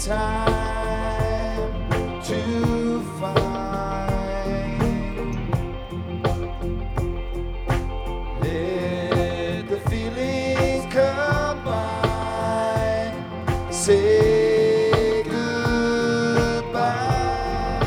time to find. Let the feelings combine. Say goodbye.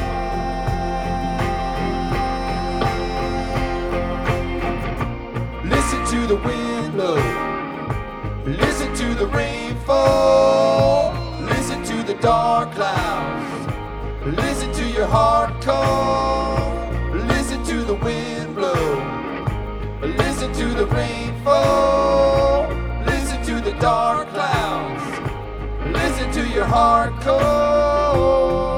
Listen to the wind blow. Listen to the rain fall. Listen to the dark clouds. Listen to your heart call. Listen to the wind blow. Listen to the rain fall. Listen to the dark clouds. Listen to your heart call.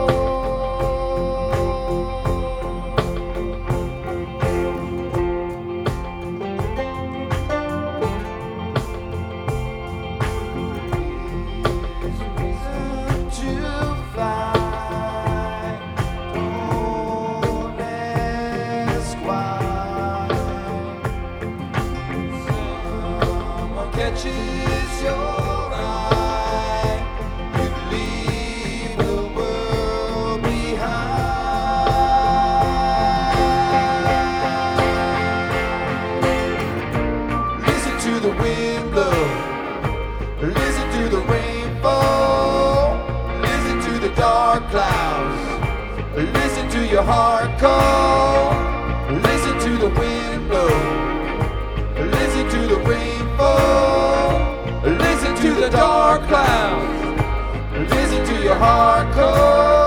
Catches your eye, you leave the world behind. Listen to the wind blow. Listen to the rain fall. Listen to the dark clouds. Listen to your heart call. Listen to the wind blow. Listen to the rain fall. Listen to the dark clouds. Listen to your heart call.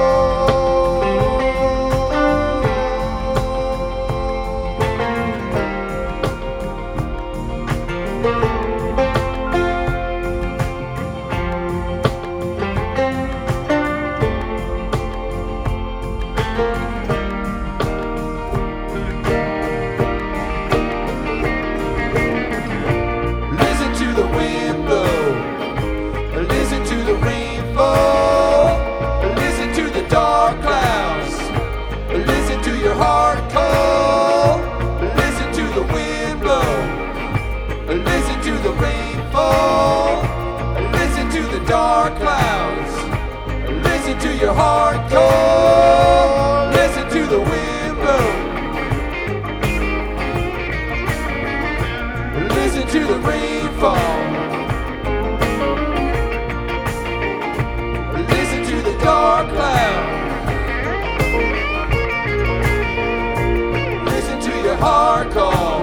Listen to the rain fall. Listen to the dark clouds. Listen to your heart call. Listen to the wind blow. Listen to the rain fall. Listen to the dark clouds. Listen to your heart call.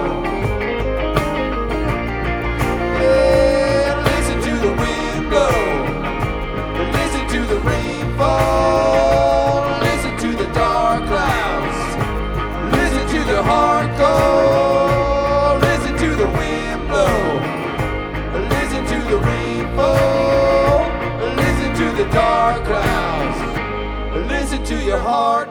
Listen to the wind blow. Listen to the rain fall. Listen to the dark clouds. Listen to the heart call. Listen to the wind blow. Listen to the rain fall. Listen to the dark clouds. Listen to your heart